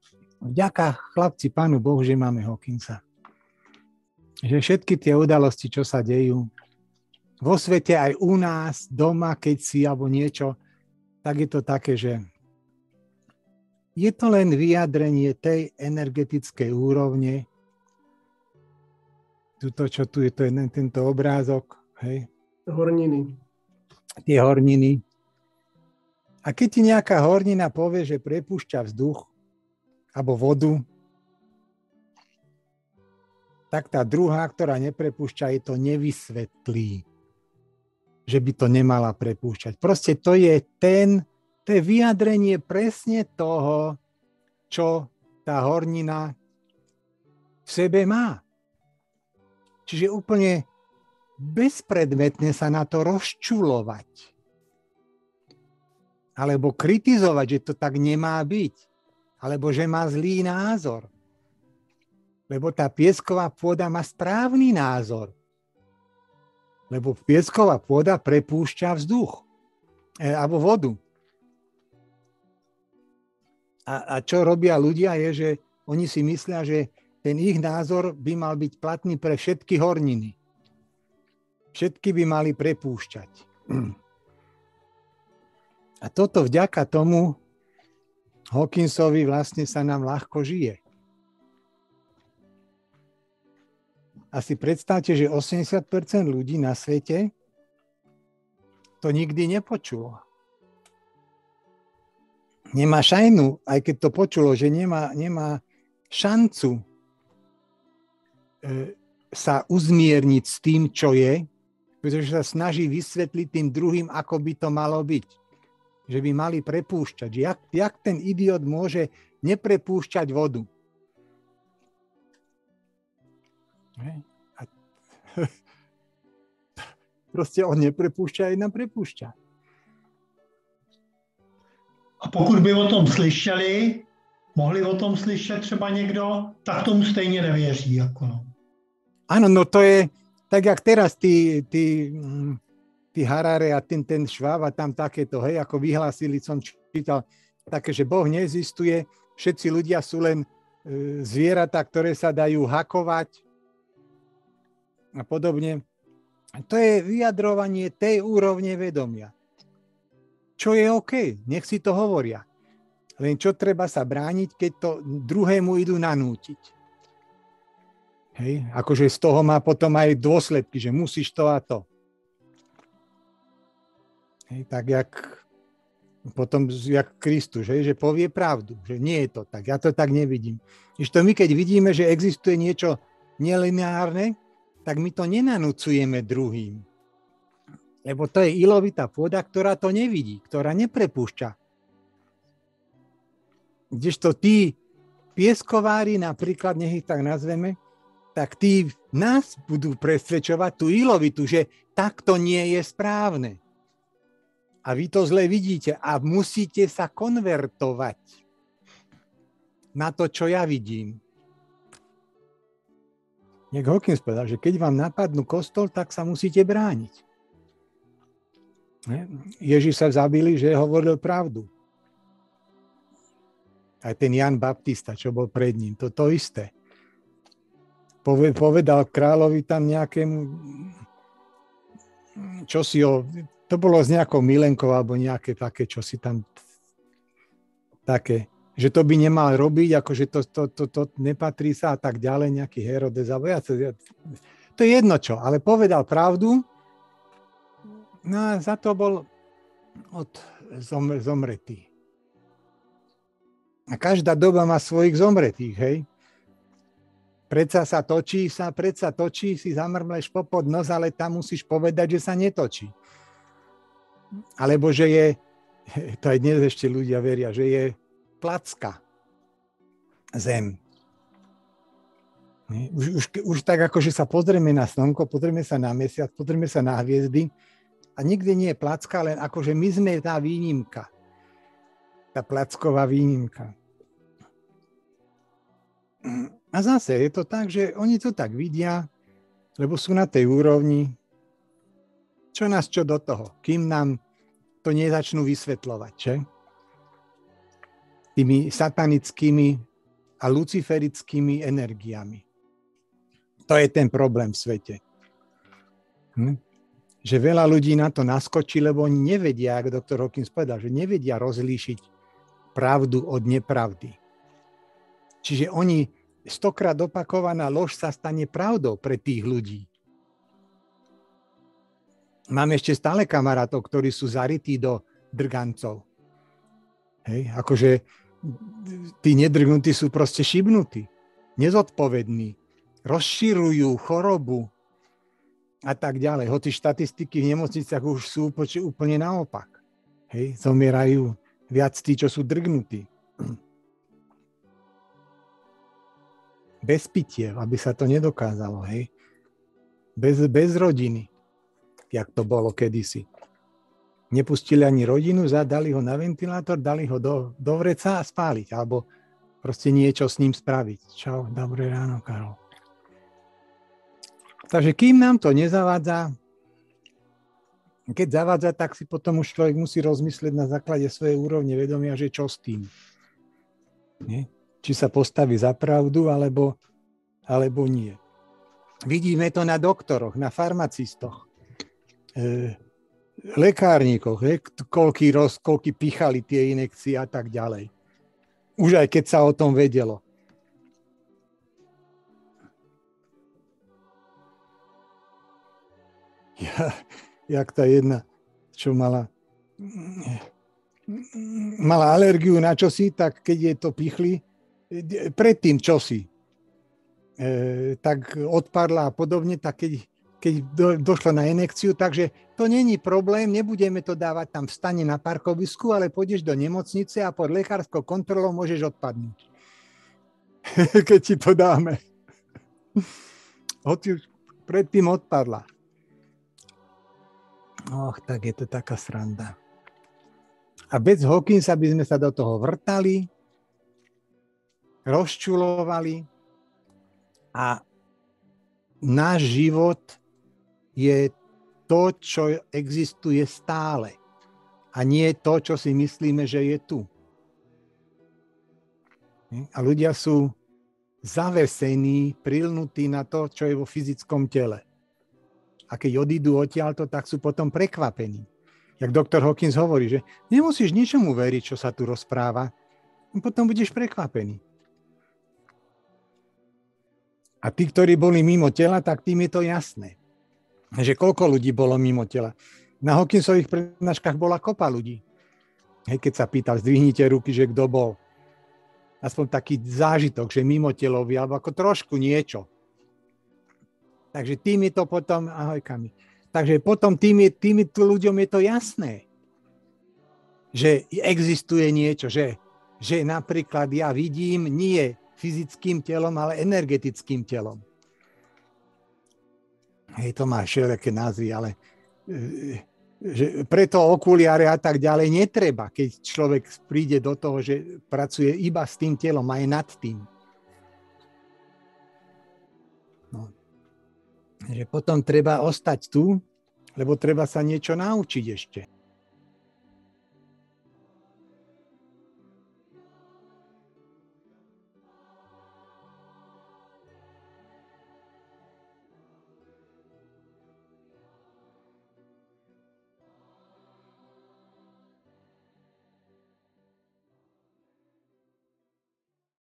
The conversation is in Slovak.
vďaka chlapci Pánu Bohu, že máme Hawkinsa. Že všetky tie udalosti, čo sa dejú vo svete, aj u nás, doma, keď si, alebo niečo, tak je to také, že je to len vyjadrenie tej energetickej úrovne. Tuto, čo tu je, to je tento obrázok, hej? Horniny. Tie horniny. A keď ti nejaká hornina povie, že prepúšťa vzduch alebo vodu, tak tá druhá, ktorá neprepúšťa, je to nevysvetlí, že by to nemala prepúšťať. Proste to je vyjadrenie presne toho, čo tá hornina v sebe má. Čiže úplne bezpredmetne sa na to rozčulovať. Alebo kritizovať, že to tak nemá byť. Alebo že má zlý názor. Lebo tá piesková pôda má správny názor. Lebo piesková pôda prepúšťa vzduch. Alebo vodu. A čo robia ľudia je, že oni si myslia, že ten ich názor by mal byť platný pre všetky horniny. Všetky by mali prepúšťať. A toto vďaka tomu Hawkinsovi vlastne sa nám ľahko žije. A si predstavte, že 80% ľudí na svete to nikdy nepočulo. Nemá šajnu, aj keď to počulo, že nemá šancu sa uzmierniť s tým, čo je, pretože sa snaží vysvetliť tým druhým, ako by to malo byť. Že by mali prepúšťať. Jak ten idiot môže neprepúšťať vodu? Proste on neprepúšťa, jedna prepúšťa. A pokud by o tom slyšeli, mohli o tom slyšet třeba někdo, tak tomu stejně nevěří. Jako no. Áno, no to je tak, jak teraz tí Harare a ten Šváb a tam takéto, hej, ako vyhlásili, som čítal, také, že Boh neexistuje, všetci ľudia sú len zvieratá, ktoré sa dajú hakovať a podobne. To je vyjadrovanie tej úrovne vedomia. Čo je OK, nech si to hovoria. Len čo treba sa brániť, keď to druhému idú nanútiť. Hej, akože z toho má potom aj dôsledky, že musíš to a to. Hej, tak jak Kristus, že povie pravdu, že nie je to tak, ja to tak nevidím. Ešte my, keď vidíme, že existuje niečo nelineárne, tak my to nenanúcujeme druhým. Lebo to je ilovitá pôda, ktorá to nevidí, ktorá neprepúšťa. Kdežto tí pieskovári, napríklad, nech ich tak nazveme, tak tí nás budú presvedčovať tú ilovitu, že takto nie je správne. A vy to zle vidíte a musíte sa konvertovať na to, čo ja vidím. Jak Hawkins povedal, že keď vám napadnú kostol, tak sa musíte brániť. Ježiš sa zabili, že hovoril pravdu. Aj ten Jan Baptista, čo bol pred ním, to isté. Povedal kráľovi tam nejakému, to bolo s nejakou milenkou, alebo nejaké také, čo si tam také, že to by nemal robiť, akože to nepatrí sa a tak ďalej, nejaký Herodes, alebo to je jedno čo, ale povedal pravdu. No a za to bol zomretý. A každá doba má svojich zomretých, hej. Predsa točí, si zamrmleš popod nos, ale tam musíš povedať, že sa netočí. Alebo že je, to aj dnes ešte ľudia veria, že je placka zem. Už tak akože sa pozrieme na slnko, pozrieme sa na mesiac, pozrieme sa na hviezdy, a nikde nie je placka, len akože my sme tá výnimka. Tá placková výnimka. A zase je to tak, že oni to tak vidia, lebo sú na tej úrovni. Čo nás čo do toho? Kým nám to nezačnú vysvetľovať, že? Tými satanickými a luciferickými energiami. To je ten problém v svete. Že veľa ľudí na to naskočí, lebo oni nevedia, ako doktor Hawkins povedal, že nevedia rozlíšiť pravdu od nepravdy. Čiže oni 100-krát opakovaná lož sa stane pravdou pre tých ľudí. Mám ešte stále kamarátov, ktorí sú zarytí do drgancov. Hej, akože tí nedrgnutí sú proste šibnutí, nezodpovední, rozširujú chorobu a tak ďalej. Hoci štatistiky v nemocniciach už sú úplne naopak. Hej, zomierajú viac tí, čo sú drgnutí. Bez pitiev, aby sa to nedokázalo. Hej. Bez rodiny, jak to bolo kedysi. Nepustili ani rodinu, dali ho na ventilátor, dali ho do vreca a spáliť, alebo proste niečo s ním spraviť. Čau, dobré ráno, Karol. Takže kým nám to nezavádza, keď zavádza, tak si potom už človek musí rozmyslieť na základe svojej úrovne vedomia, že čo s tým. Nie? Či sa postaví za pravdu, alebo nie. Vidíme to na doktoroch, na farmacistoch, lekárnikoch, koľky pichali tie injekcie a tak ďalej. Už aj keď sa o tom vedelo. Jak tá jedna, čo mala alergiu na čosi, tak keď je to pichli, predtým čosi, tak odpadla a podobne, tak keď došlo na injekciu, takže to není problém, nebudeme to dávať tam v stane na parkovisku, ale pôjdeš do nemocnice a pod lekárskou kontrolou môžeš odpadnúť. Keď ti to dáme. Hoci už predtým odpadla. Tak je to taká sranda. A bez Hawkinsa by sme sa do toho vrtali, rozčulovali a náš život je to, čo existuje stále. A nie to, čo si myslíme, že je tu. A ľudia sú zavesení, prilnutí na to, čo je vo fyzickom tele. A keď odídu odtiaľto, tak sú potom prekvapení. Jak doktor Hawkins hovorí, že nemusíš ničomu veriť, čo sa tu rozpráva, potom budeš prekvapený. A tí, ktorí boli mimo tela, tak tým je to jasné. Že koľko ľudí bolo mimo tela. Na Hawkinsových prednáškach bola kopa ľudí. Keď sa pýtal, zdvihnite ruky, že kto bol. Aspoň taký zážitok, že mimo telový, alebo ako trošku niečo. Takže tým je to potom, ahojkami. Takže potom tým ľuďom je to jasné, že existuje niečo, že napríklad ja vidím nie fyzickým telom, ale energetickým telom. Hej, to má všelijaké názvy, ale že preto okuliare a tak ďalej netreba, keď človek príde do toho, že pracuje iba s tým telom, aj nad tým. No. Že potom treba ostať tu, lebo treba sa niečo naučiť ešte.